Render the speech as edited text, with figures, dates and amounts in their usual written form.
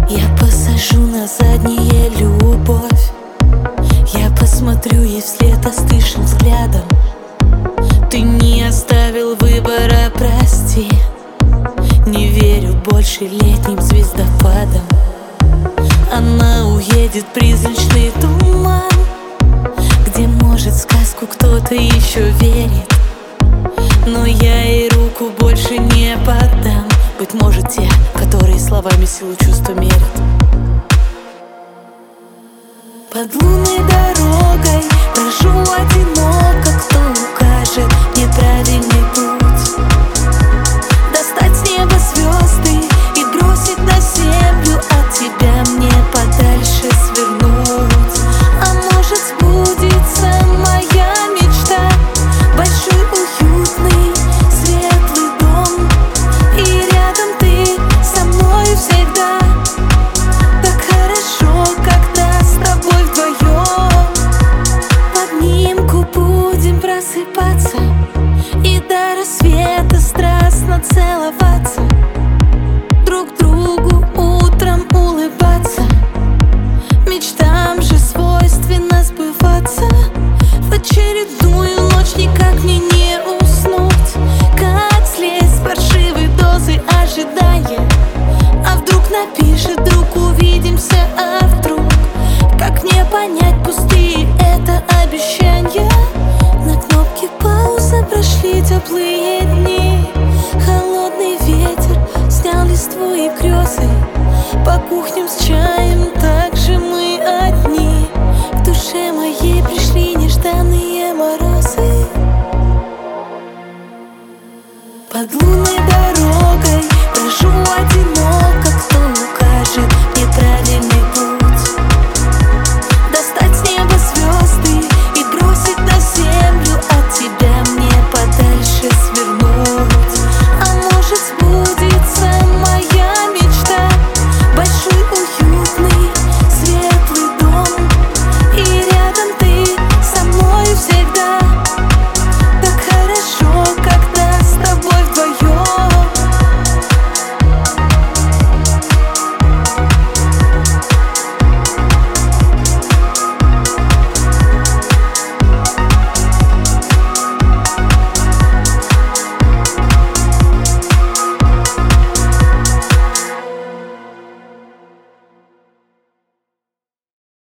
Я посажу на заднее любовь. Я посмотрю ей вслед остывшим взглядом. Ты не оставил выбора, прости. Не верю больше летним звездопадам. Она уедет в призрачный туман, где, может, в сказку кто-то еще верит. Но я ей руку больше не подам. Быть может, те, которые словами силу чувства мерят. Под лунной дорогой брожу одиноко. Кто укажет мне правильный путь? Достать с неба звезды и бросить на землю. От тебя мне подальше свернуть. А может, сбудется моя мечта. Большой, уютный, светлый дом. И рядом ты со мной всегда. Так хорошо, когда с тобой вдвоем. В обнимку будем просыпаться и до рассвета страстно целоваться. Друг другу утром улыбаться. Мечтам же свойственно сбываться. В очередную ночь никак мне не уснуть. Как слезть с паршивой дозы ожидания? А вдруг напишет друг, увидимся, а вдруг? Как мне понять, пустые это обещания? На кнопке паузы прошли теплые дни. Холодный ветер снял листву и грезы. По кухням с